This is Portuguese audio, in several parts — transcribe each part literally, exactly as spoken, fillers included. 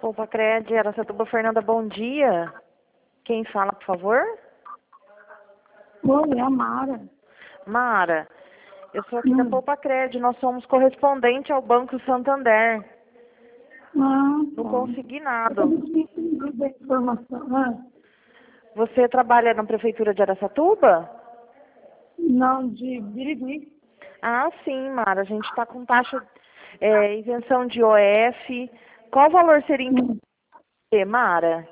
Opa, Cred, Araçatuba, Fernanda, bom dia. Quem fala, por favor? Oi, é a Mara. Mara, eu sou aqui Hum. da Poupa Cred, nós somos correspondente ao Banco Santander. Ah, Não tá. consegui nada. Eu não tinha entendido a informação. Ah, Você trabalha na Prefeitura de Araçatuba? não, de Birigui. Ah, sim, Mara, a gente está com taxa, é, isenção de O F. Qual valor seria Hum. interessante, Mara?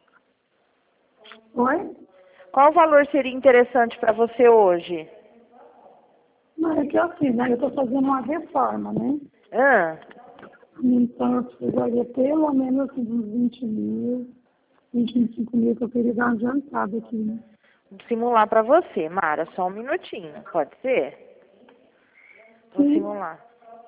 Oi? Qual valor seria interessante para você hoje? Não, é que assim, né? Eu estou fazendo uma reforma, né? Ah, Então eu precisaria pelo menos uns vinte mil, vinte, vinte e cinco mil que eu queria dar uma adiantada aqui, né? vou simular para você, Mara, só um minutinho, pode ser? Vou Sim. simular.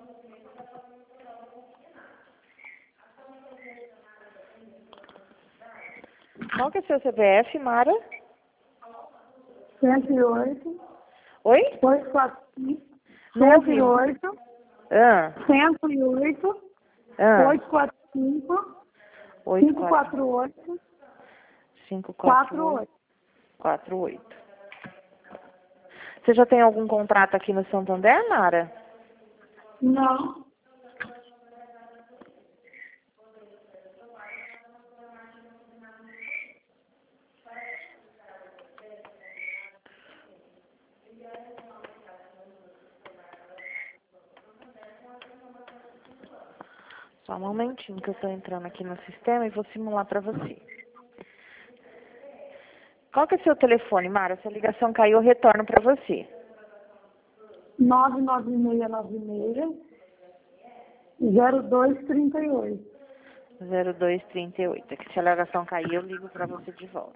Qual que é seu C P F, Mara? cento e oito, Oi? oitocentos e quarenta e cinco, Não cento ouvi. e oito, Ah, cento e oito, ah. oitocentos e quarenta e cinco, oito, cinco quatro, quatro oito, cinco, quatro, quatro oito, oito. quatro, oito. Você já tem algum contrato aqui no Santander, Mara? Não. Só um momentinho que eu estou entrando aqui no sistema e vou simular para você. Qual que é seu telefone, Mara? Se a ligação caiu, eu retorno para você. nove nove seis nove seis, zero dois três oito. zero dois três oito. Que se a ligação cair, eu ligo para você de volta.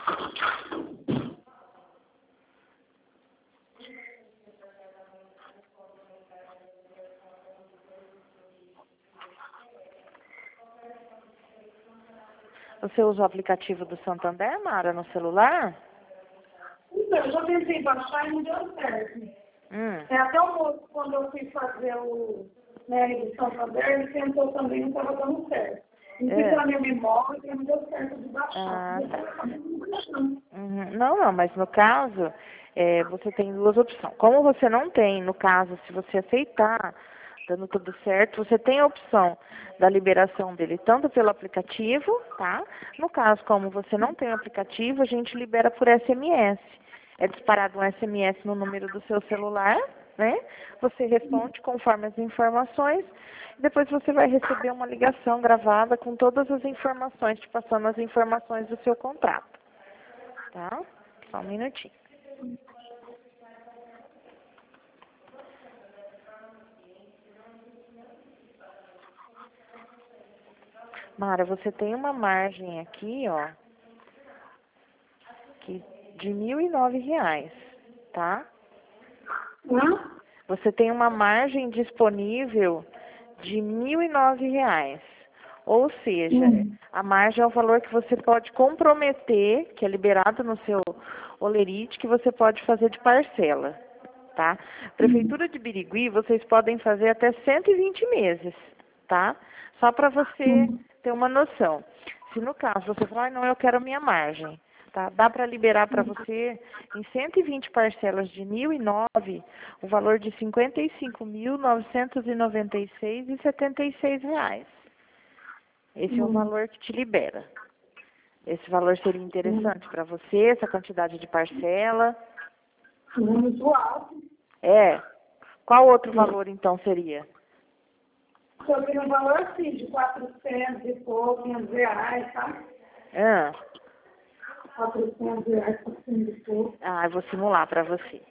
Você usa o aplicativo do Santander, Mara, no celular? Então, eu já tentei baixar e não deu certo. Hum. É, até o moço, quando eu fui fazer o né, de Santander, ele tentou também, não estava dando certo. Não sei se É. era minha memória, que não deu certo de baixar. Ah, Depois eu tá. acabei não baixando. Uhum. Não, não, mas no caso, é, você tem duas opções. Como você não tem, no caso, se você aceitar, dando tudo certo, você tem a opção da liberação dele tanto pelo aplicativo, tá? No caso, como você não tem o aplicativo, a gente libera por S M S. É disparado um S M S no número do seu celular, né? Você responde conforme as informações, e depois você vai receber uma ligação gravada com todas as informações, te passando as informações do seu contrato. Tá? Só um minutinho. Mara, você tem uma margem aqui, ó, que de mil e nove reais, tá? Hã? Você tem uma margem disponível de mil e nove reais. Ou seja, Hum. a margem é o valor que você pode comprometer, que é liberado no seu olerite, que você pode fazer de parcela, tá? Prefeitura de Birigui, vocês podem fazer até cento e vinte meses, tá? Só para você Hum. ter uma noção. Se no caso você falar, ah, não, eu quero a minha margem, tá? Dá para liberar para você em cento e vinte parcelas de mil e nove, o valor de cinquenta e cinco mil novecentos e noventa e seis reais e setenta e seis reais. Esse é o Hum. valor que te libera. Esse valor seria interessante para você, essa quantidade de parcela? Muito alto. É. Qual outro valor então seria? Eu tenho um valor assim, de quatrocentos e pouco, quinhentos reais, tá? Ah, quatrocentos reais, quatrocentos e pouco. ah eu vou simular para você.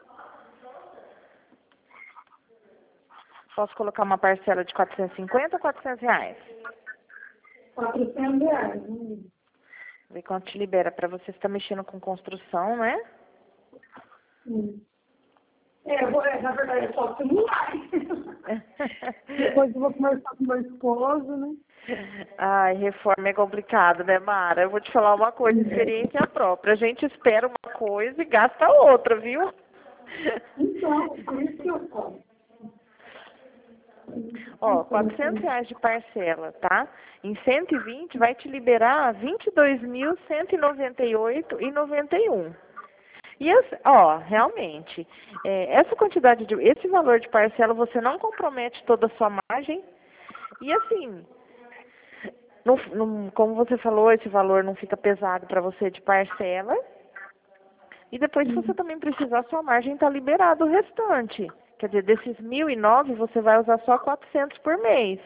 Posso colocar uma parcela de quatrocentos e cinquenta ou quatrocentos reais? quatrocentos reais. Hum. Ver quanto te libera para você estar mexendo com construção, né? Hum. É, eu vou, é, na verdade, é só simular. Depois eu vou conversar com meu esposo, né? Ai, reforma é complicado, né, Mara? Eu vou te falar uma coisa, experiência própria. A gente espera uma coisa e gasta outra, viu? Então, por isso que eu falo. Ó, quatrocentos reais de parcela, tá? Em cento e vinte vai te liberar vinte e dois mil cento e noventa e oito reais e noventa e um. E, esse, ó, realmente, é, essa quantidade de, esse valor de parcela, você não compromete toda a sua margem. E assim, não, não, como você falou, esse valor não fica pesado para você de parcela. E depois, se você também precisar, sua margem está liberada o restante. Quer dizer, desses mil e nove, você vai usar só quatrocentos por mês.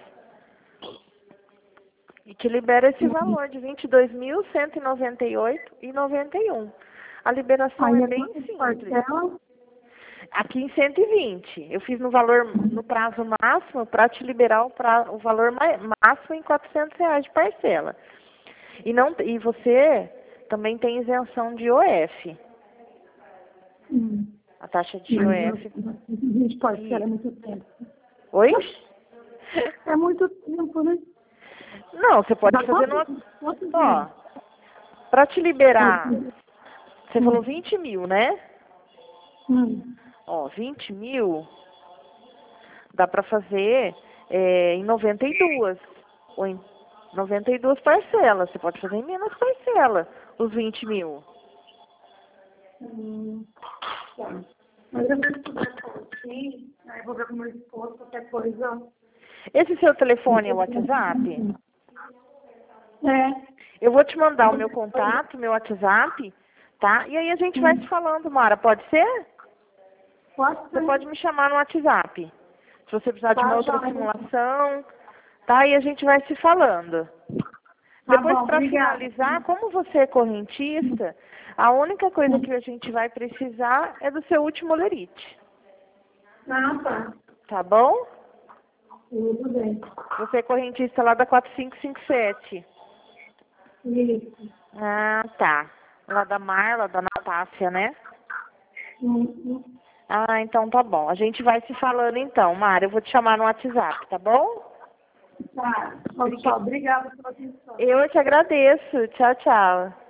E te libera esse valor de vinte e dois mil cento e noventa e oito reais e noventa e um. A liberação Aí é é bem quanto de simples. parcela? Aqui em cento e vinte. Eu fiz no valor, no prazo máximo, para te liberar o, pra, o valor ma- máximo em quatrocentos reais de parcela. E, não, e você também tem isenção de I O F. Hum. A taxa de Mas I O F. vinte parcela é muito tempo. Oi? É muito tempo, né? Não, você pode Dá fazer quanto- numa... quantos Ó, dias? para te liberar, Hum. você falou vinte mil, né? Hum. Ó, vinte mil dá para fazer é, em noventa e duas. Ou em noventa e duas parcelas. Você pode fazer em menos parcela, os vinte mil. Hum. Tá. Mas eu vou estudar aqui, aí eu vou ver com o meu esposo, qualquer coisa. Esse seu telefone é o WhatsApp? É. Eu vou te mandar o meu contato, meu WhatsApp, tá? E aí a gente vai se falando, Mara. Pode ser? Pode Você ser. pode me chamar no WhatsApp. Se você precisar de uma Tá, outra joia. simulação, tá? E a gente vai se falando. Tá Depois, bom, para obrigada. finalizar, como você é correntista, a única coisa que a gente vai precisar é do seu último lerite. Ah, tá. Tá bom? Tudo bem. Você é correntista lá da quatro cinco cinco sete. Isso. Ah, tá. Lá da Marla, da Natácia, né? Uhum. Ah, então tá bom. A gente vai se falando então, Mara. Eu vou te chamar no WhatsApp, tá bom? Tá. Tchau, tchau. Obrigada pela atenção. Eu te agradeço. Tchau, tchau.